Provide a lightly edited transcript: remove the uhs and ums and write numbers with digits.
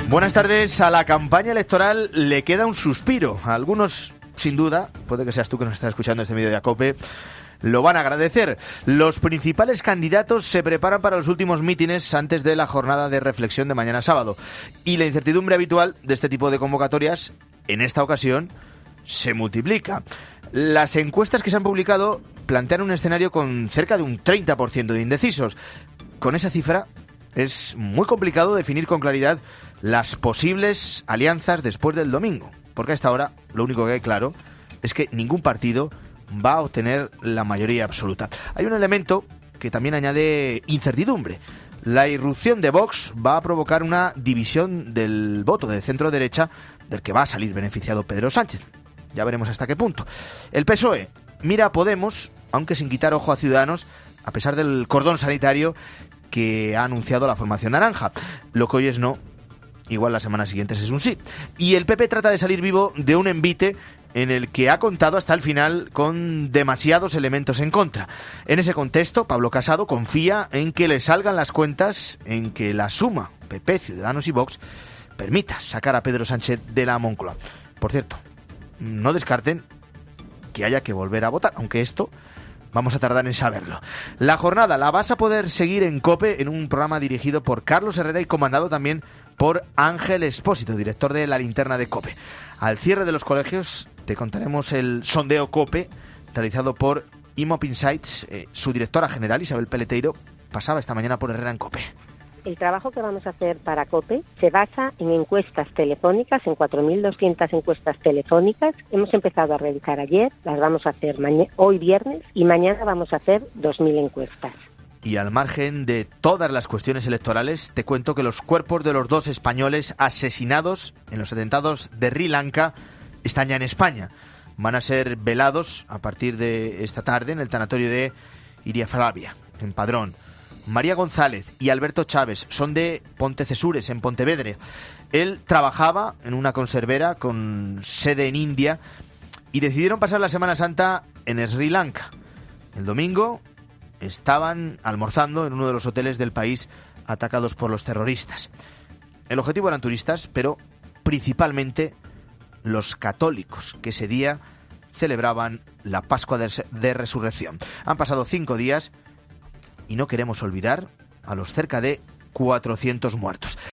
Buenas tardes. A la campaña electoral le queda un suspiro. A algunos, sin duda, puede que seas tú que nos estás escuchando este vídeo de COPE, lo van a agradecer. Los principales candidatos se preparan para los últimos mítines antes de la jornada de reflexión de mañana sábado. Y la incertidumbre habitual de este tipo de convocatorias, en esta ocasión, se multiplica. Las encuestas que se han publicado plantean un escenario con cerca de un 30% de indecisos. Con esa cifra es muy complicado definir con claridad las posibles alianzas después del domingo, porque a esta hora lo único que hay claro es que ningún partido va a obtener la mayoría absoluta. Hay un elemento que también añade incertidumbre. La irrupción de Vox va a provocar una división del voto de centro-derecha del que va a salir beneficiado Pedro Sánchez. Ya veremos hasta qué punto. El PSOE mira a Podemos, aunque sin quitar ojo a Ciudadanos, a pesar del cordón sanitario que ha anunciado la formación naranja. Lo que hoy es no, igual la semana siguiente es un sí. Y el PP trata de salir vivo de un envite en el que ha contado hasta el final con demasiados elementos en contra. En ese contexto, Pablo Casado confía en que le salgan las cuentas, en que la suma PP, Ciudadanos y Vox permita sacar a Pedro Sánchez de la Moncloa. Por cierto, no descarten que haya que volver a votar, aunque esto vamos a tardar en saberlo. La jornada la vas a poder seguir en COPE, en un programa dirigido por Carlos Herrera y comandado también por Ángel Expósito, director de La Linterna de COPE. Al cierre de los colegios te contaremos el sondeo COPE realizado por Imop Insights. Su directora general, Isabel Peleteiro, pasaba esta mañana por Herrera en COPE. El trabajo que vamos a hacer para COPE se basa en encuestas telefónicas, en 4.200 encuestas telefónicas. Hemos empezado a realizar ayer, las vamos a hacer hoy viernes y mañana vamos a hacer 2.000 encuestas. Y al margen de todas las cuestiones electorales, te cuento que los cuerpos de los 2 españoles asesinados en los atentados de Sri Lanka están ya en España. Van a ser velados a partir de esta tarde en el tanatorio de Iriaflavia, en Padrón. María González y Alberto Chávez son de Pontecesures, en Pontevedra. Él trabajaba en una conservera con sede en India y decidieron pasar la Semana Santa en Sri Lanka. El domingo estaban almorzando en uno de los hoteles del país atacados por los terroristas. El objetivo eran turistas, pero principalmente los católicos, que ese día celebraban la Pascua de Resurrección. Han pasado 5 días y no queremos olvidar a los cerca de 400 muertos.